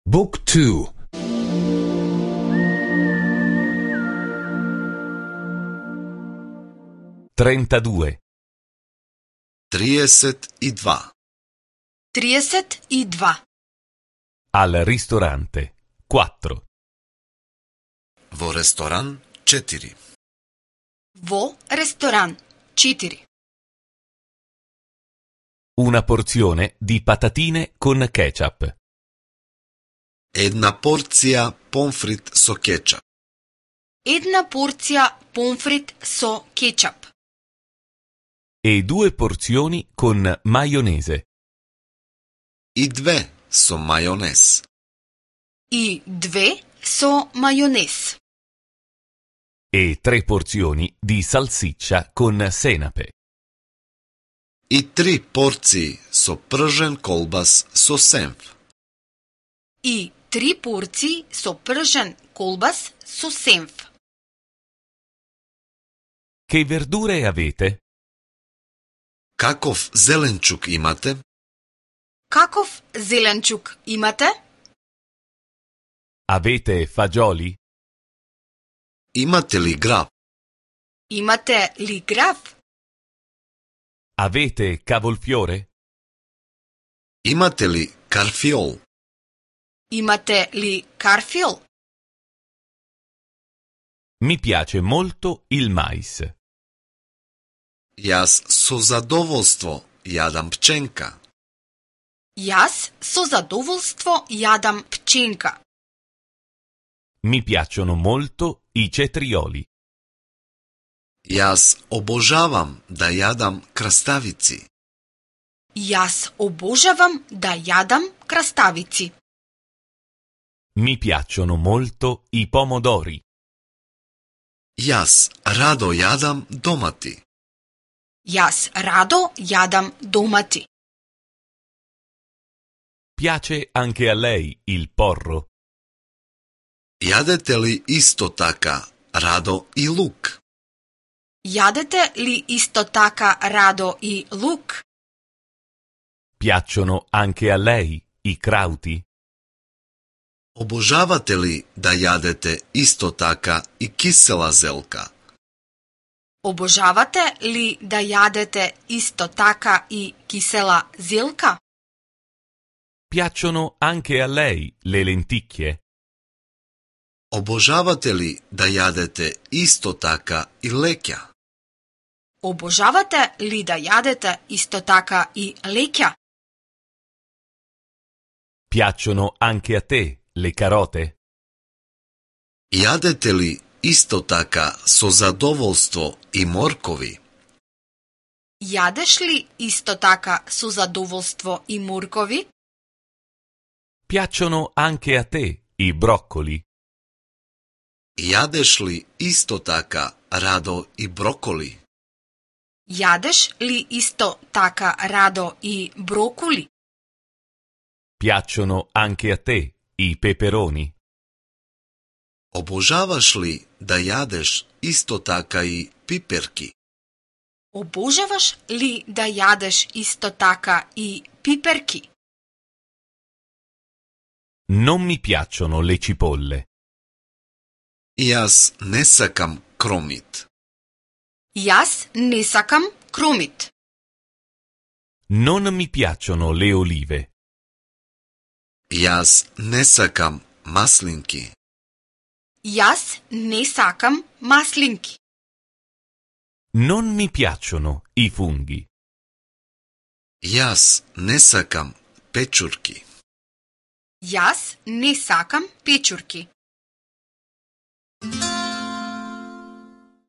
Book 2. 32. 32. 32. Al ristorante. 4. Во ресторан 4. Во ресторан 4. Una porzione di patatine con ketchup. Една порција помфрит со кетчап. Една порција помфрит со кетчап. E 2 porzioni con maionese. И 2 со мајонез. И 2 со мајонез. E 3 porzioni di salsiccia con senape. И 3 порции со пржен колбас со сенф. И 3 порции со пржен колбас со сенф. Che verdure avete? Каков зеленчук имате? Каков зеленчук имате? Avete fagioli? Имате ли граб? Имате ли граф? Avete cavolfiore? Имате ли карфиол? Имате ли карфиол? Mi piace molto il mais. Јас со задоволство јадам пченка. Јас со задоволство јадам пченка. Mi piacciono molto i cetrioli. Јас обожавам да јадам краставици. Јас обожавам да јадам краставици. Mi piacciono molto i pomodori. Јас радо јадам домати. Јас радо јадам домати. Piace anche a lei il porro? Јадете ли исто така радо и лук? Јадете ли исто така радо и лук? Piacciono anche a lei i краути? Обожавате ли да јадете исто така и кисела зелка? Обожавате ли да јадете исто така и кисела зелка? Piacciono anche a lei le lenticchie? Обожавате ли да јадете исто така и леќа? Обожавате ли да јадете исто така и леќа? Piacciono anche a te le carote? Јадете ли исто така со задоволство и моркови? Јадеш ли исто така со задоволство и моркови? Piacciono anche a te i broccoli? Јадеш ли исто така радо и броколи? Јадеш ли исто така радо и брокули? Piacciono anche a te i peperoni? Обожаваш ли да јадеш исто така и пиперки? Обожаваш ли да јадеш исто така и пиперки? Non mi piacciono le cipolle. Јас не сакам кромит. Јас не сакам кромит. Non mi piacciono le olive. Јас не сакам маслинки. Јас не сакам маслинки. Non mi piacciono i funghi. Јас не сакам печурки. Јас не сакам печурки.